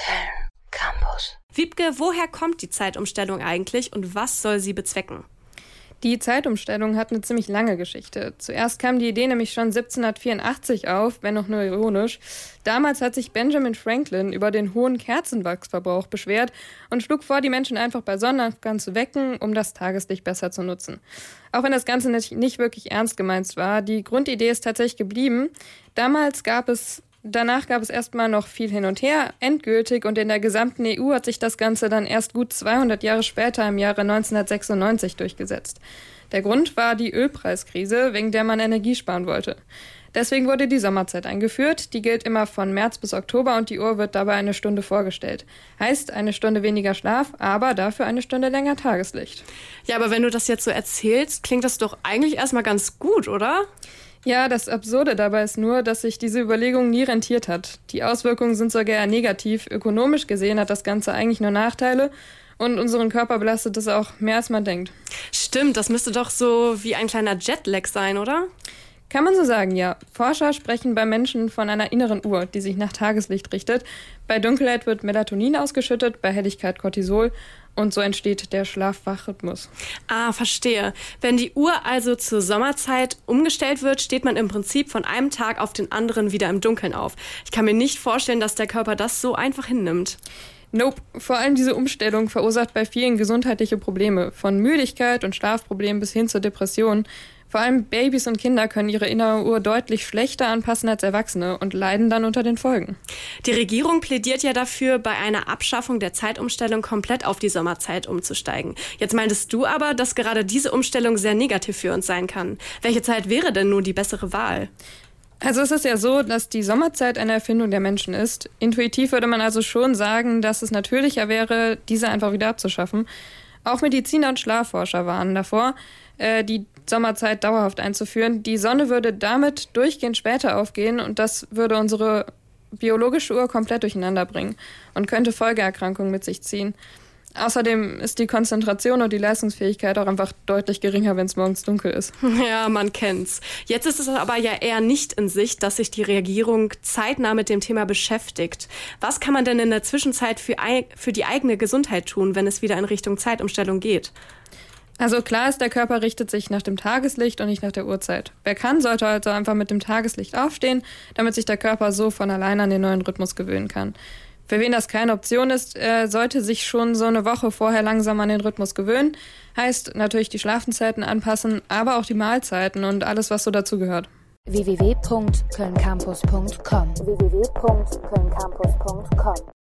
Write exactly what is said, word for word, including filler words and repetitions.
Köln Campus. Wiebke, woher kommt die Zeitumstellung eigentlich und was soll sie bezwecken? Die Zeitumstellung hat eine ziemlich lange Geschichte. Zuerst kam die Idee nämlich schon siebzehnhundertvierundachtzig auf, wenn auch nur ironisch. Damals hat sich Benjamin Franklin über den hohen Kerzenwachsverbrauch beschwert und schlug vor, die Menschen einfach bei Sonnenaufgang zu wecken, um das Tageslicht besser zu nutzen. Auch wenn das Ganze nicht, nicht wirklich ernst gemeint war, die Grundidee ist tatsächlich geblieben. Damals gab es Danach gab es erstmal noch viel hin und her, endgültig, und in der gesamten E U hat sich das Ganze dann erst gut zweihundert Jahre später im Jahre neunzehnhundertsechsundneunzig durchgesetzt. Der Grund war die Ölpreiskrise, wegen der man Energie sparen wollte. Deswegen wurde die Sommerzeit eingeführt, die gilt immer von März bis Oktober und die Uhr wird dabei eine Stunde vorgestellt. Heißt eine Stunde weniger Schlaf, aber dafür eine Stunde länger Tageslicht. Ja, aber wenn du das jetzt so erzählst, klingt das doch eigentlich erstmal ganz gut, oder? Ja, das Absurde dabei ist nur, dass sich diese Überlegung nie rentiert hat. Die Auswirkungen sind sogar eher negativ. Ökonomisch gesehen hat das Ganze eigentlich nur Nachteile und unseren Körper belastet es auch mehr, als man denkt. Stimmt, das müsste doch so wie ein kleiner Jetlag sein, oder? Kann man so sagen, ja. Forscher sprechen bei Menschen von einer inneren Uhr, die sich nach Tageslicht richtet. Bei Dunkelheit wird Melatonin ausgeschüttet, bei Helligkeit Cortisol. Und so entsteht der Schlaf-Wach-Rhythmus. Ah, verstehe. Wenn die Uhr also zur Sommerzeit umgestellt wird, steht man im Prinzip von einem Tag auf den anderen wieder im Dunkeln auf. Ich kann mir nicht vorstellen, dass der Körper das so einfach hinnimmt. Nope. Vor allem diese Umstellung verursacht bei vielen gesundheitliche Probleme. Von Müdigkeit und Schlafproblemen bis hin zur Depression. Vor allem Babys und Kinder können ihre innere Uhr deutlich schlechter anpassen als Erwachsene und leiden dann unter den Folgen. Die Regierung plädiert ja dafür, bei einer Abschaffung der Zeitumstellung komplett auf die Sommerzeit umzusteigen. Jetzt meintest du aber, dass gerade diese Umstellung sehr negativ für uns sein kann. Welche Zeit wäre denn nun die bessere Wahl? Also es ist ja so, dass die Sommerzeit eine Erfindung der Menschen ist. Intuitiv würde man also schon sagen, dass es natürlicher wäre, diese einfach wieder abzuschaffen. Auch Mediziner und Schlafforscher warnen davor, äh, die Sommerzeit dauerhaft einzuführen. Die Sonne würde damit durchgehend später aufgehen und das würde unsere biologische Uhr komplett durcheinander bringen und könnte Folgeerkrankungen mit sich ziehen. Außerdem ist die Konzentration und die Leistungsfähigkeit auch einfach deutlich geringer, wenn es morgens dunkel ist. Ja, man kennt's. Jetzt ist es aber ja eher nicht in Sicht, dass sich die Regierung zeitnah mit dem Thema beschäftigt. Was kann man denn in der Zwischenzeit für, für die eigene Gesundheit tun, wenn es wieder in Richtung Zeitumstellung geht? Also klar ist, der Körper richtet sich nach dem Tageslicht und nicht nach der Uhrzeit. Wer kann, sollte also einfach mit dem Tageslicht aufstehen, damit sich der Körper so von allein an den neuen Rhythmus gewöhnen kann. Für wen das keine Option ist, er sollte sich schon so eine Woche vorher langsam an den Rhythmus gewöhnen. Heißt natürlich die Schlafenszeiten anpassen, aber auch die Mahlzeiten und alles, was so dazugehört. w w w punkt köln campus punkt com w w w punkt köln campus punkt com